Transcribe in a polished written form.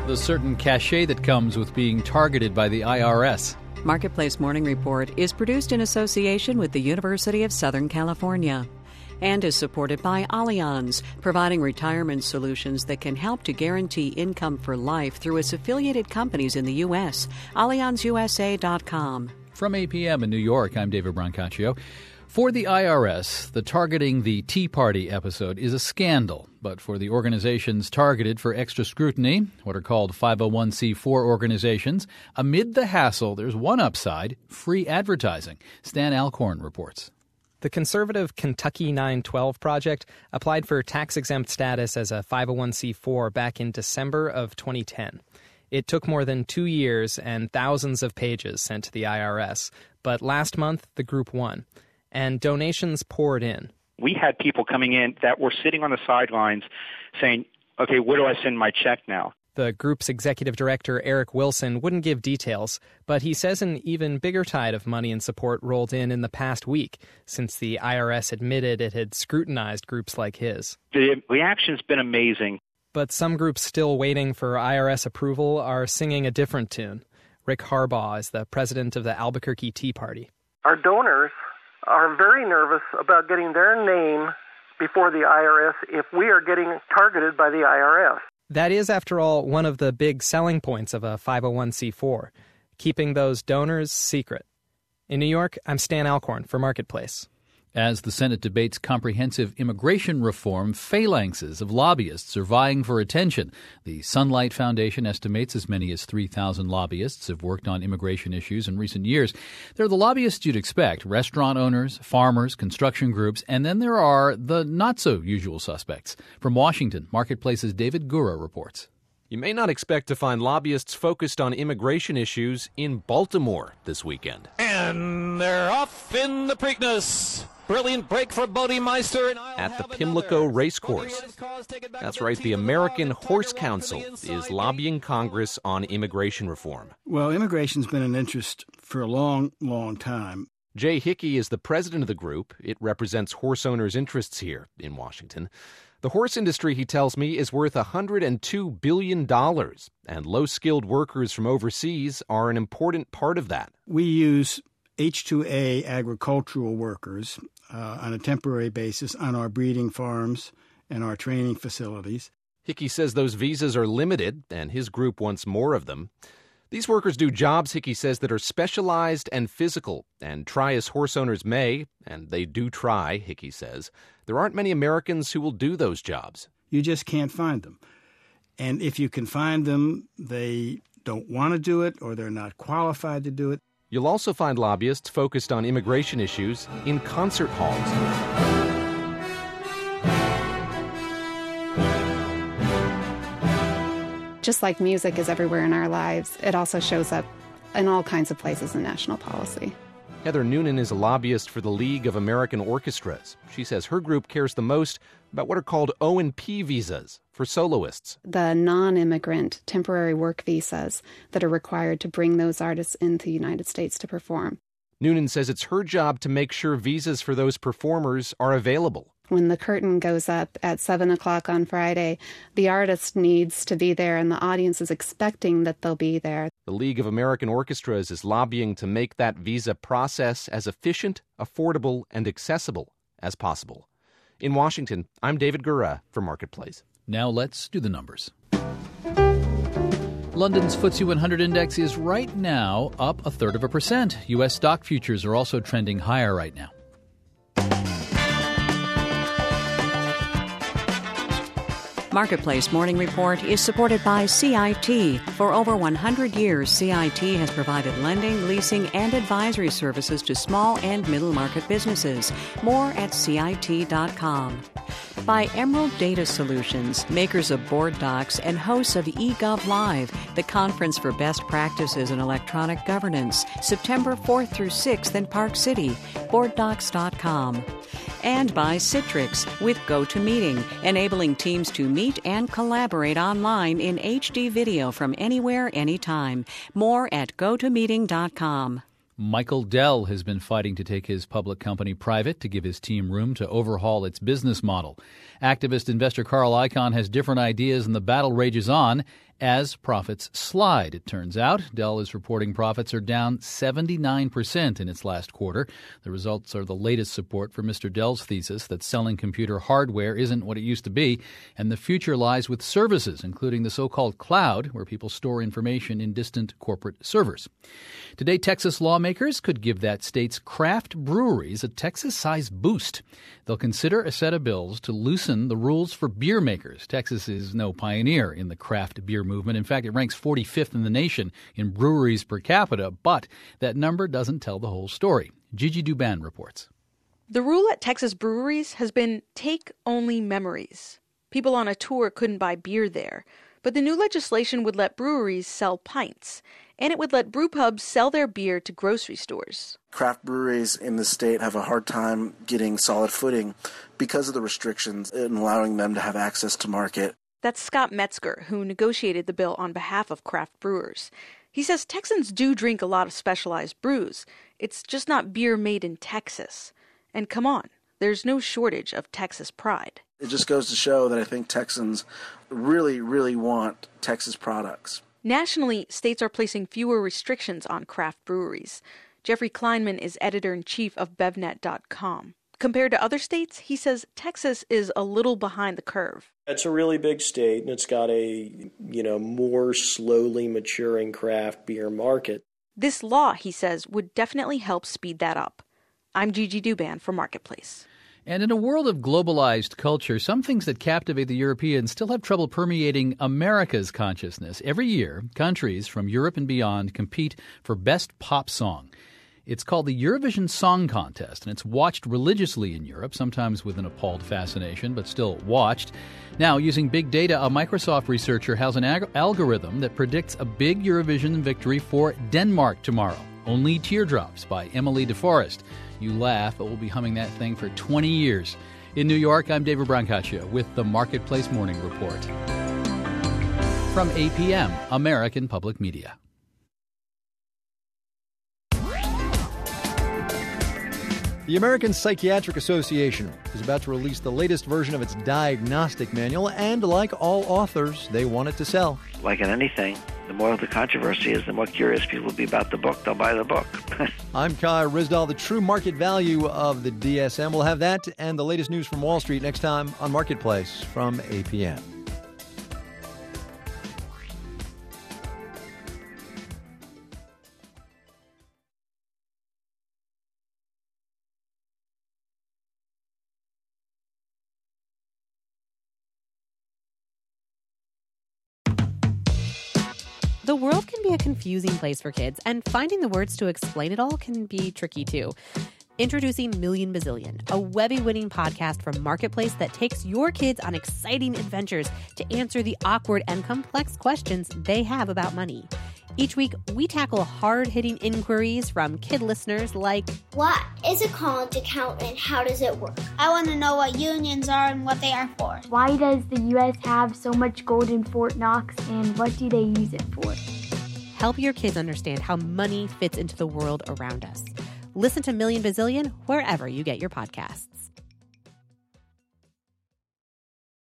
the certain cachet that comes with being targeted by the IRS. Marketplace Morning Report is produced in association with the University of Southern California and is supported by Allianz, providing retirement solutions that can help to guarantee income for life through its affiliated companies in the U.S. AllianzUSA.com. From APM in New York, I'm David Brancaccio. For the IRS, the Targeting the Tea Party episode is a scandal. But for the organizations targeted for extra scrutiny, what are called 501c4 organizations, amid the hassle, there's one upside: free advertising. Stan Alcorn reports. The conservative Kentucky 912 Project applied for tax-exempt status as a 501c4 back in December of 2010. It took more than 2 years and thousands of pages sent to the IRS, but last month the group won, and donations poured in. We had people coming in that were sitting on the sidelines saying, okay, where do I send my check now? The group's executive director, Eric Wilson, wouldn't give details, but he says an even bigger tide of money and support rolled in the past week, since the IRS admitted it had scrutinized groups like his. The reaction's been amazing. But some groups still waiting for IRS approval are singing a different tune. Rick Harbaugh is the president of the Albuquerque Tea Party. Our donors are very nervous about getting their name before the IRS if we are getting targeted by the IRS. That is, after all, one of the big selling points of a 501c4, keeping those donors secret. In New York, I'm Stan Alcorn for Marketplace. As the Senate debates comprehensive immigration reform, phalanxes of lobbyists are vying for attention. The Sunlight Foundation estimates as many as 3,000 lobbyists have worked on immigration issues in recent years. They're the lobbyists you'd expect: restaurant owners, farmers, construction groups, and then there are the not-so-usual suspects. From Washington, Marketplace's David Gura reports. You may not expect to find lobbyists focused on immigration issues in Baltimore this weekend. And they're off in the Preakness. Brilliant break for Bodemeister. At the Pimlico Racecourse. That's right, the American Horse Council is lobbying Congress on immigration reform. Well, immigration's been an interest for a long, long time. Jay Hickey is the president of the group. It represents horse owners' interests here in Washington. The horse industry, he tells me, is worth $102 billion, and low-skilled workers from overseas are an important part of that. We use H-2A agricultural workers on a temporary basis on our breeding farms and our training facilities. Hickey says those visas are limited, and his group wants more of them. These workers do jobs, Hickey says, that are specialized and physical, and try as horse owners may, and they do try, Hickey says, there aren't many Americans who will do those jobs. You just can't find them. And if you can find them, they don't want to do it or they're not qualified to do it. You'll also find lobbyists focused on immigration issues in concert halls. Just like music is everywhere in our lives, it also shows up in all kinds of places in national policy. Heather Noonan is a lobbyist for the League of American Orchestras. She says her group cares the most about what are called O&P visas for soloists. The non-immigrant temporary work visas that are required to bring those artists into the United States to perform. Noonan says it's her job to make sure visas for those performers are available. When the curtain goes up at 7 o'clock on Friday, the artist needs to be there and the audience is expecting that they'll be there. The League of American Orchestras is lobbying to make that visa process as efficient, affordable, and accessible as possible. In Washington, I'm David Gura for Marketplace. Now let's do the numbers. London's FTSE 100 index is right now up 0.33%. U.S. stock futures are also trending higher right now. Marketplace Morning Report is supported by CIT. For over 100 years, CIT has provided lending, leasing, and advisory services to small and middle market businesses. More at CIT.com. By Emerald Data Solutions, makers of Board Docs and hosts of eGov Live, the conference for best practices in electronic governance, September 4th through 6th in Park City, boarddocs.com. And by Citrix with GoToMeeting, enabling teams to meet and collaborate online in HD video from anywhere, anytime. More at GoToMeeting.com. Michael Dell has been fighting to take his public company private to give his team room to overhaul its business model. Activist investor Carl Icahn has different ideas and the battle rages on. as profits slide. It turns out Dell is reporting profits are down 79% in its last quarter. The results are the latest support for Mr. Dell's thesis that selling computer hardware isn't what it used to be, and the future lies with services, including the so-called cloud, where people store information in distant corporate servers. Today, Texas lawmakers could give that state's craft breweries a Texas-sized boost. They'll consider a set of bills to loosen the rules for beer makers. Texas is no pioneer in the craft beer movement. In fact, it ranks 45th in the nation in breweries per capita, but that number doesn't tell the whole story. Gigi Duban reports. The rule at Texas breweries has been take only memories. People on a tour couldn't buy beer there, but the new legislation would let breweries sell pints, and it would let brew pubs sell their beer to grocery stores. Craft breweries in the state have a hard time getting solid footing because of the restrictions and allowing them to have access to market. That's Scott Metzger, who negotiated the bill on behalf of craft brewers. He says Texans do drink a lot of specialized brews. It's just not beer made in Texas. And come on, there's no shortage of Texas pride. It just goes to show that I think Texans really, really want Texas products. Nationally, states are placing fewer restrictions on craft breweries. Jeffrey Kleinman is editor-in-chief of BevNet.com. Compared to other states, he says Texas is a little behind the curve. It's a really big state, and it's got a, more slowly maturing craft beer market. This law, he says, would definitely help speed that up. I'm Gigi Duban for Marketplace. And in a world of globalized culture, some things that captivate the Europeans still have trouble permeating America's consciousness. Every year, countries from Europe and beyond compete for Best Pop Song. It's called the Eurovision Song Contest, and it's watched religiously in Europe, sometimes with an appalled fascination, but still watched. Now, using big data, a Microsoft researcher has an algorithm that predicts a big Eurovision victory for Denmark tomorrow. Only Teardrops by Emily DeForest. You laugh, but we'll be humming that thing for 20 years. In New York, I'm David Brancaccio with the Marketplace Morning Report. From APM, American Public Media. The American Psychiatric Association is about to release the latest version of its diagnostic manual, and like all authors, they want it to sell. Like in anything, the more the controversy is, the more curious people will be about the book. They'll buy the book. I'm Kai Ryssdal. The true market value of the DSM. We'll have that and the latest news from Wall Street next time on Marketplace from APM. The world can be a confusing place for kids, and finding the words to explain it all can be tricky too. Introducing Million Bazillion, a Webby-winning podcast from Marketplace that takes your kids on exciting adventures to answer the awkward and complex questions they have about money. Each week, we tackle hard-hitting inquiries from kid listeners like, what is a college account and how does it work? I want to know what unions are and what they are for. Why does the U.S. have so much gold in Fort Knox, and what do they use it for? Help your kids understand how money fits into the world around us. Listen to Million Bazillion wherever you get your podcasts.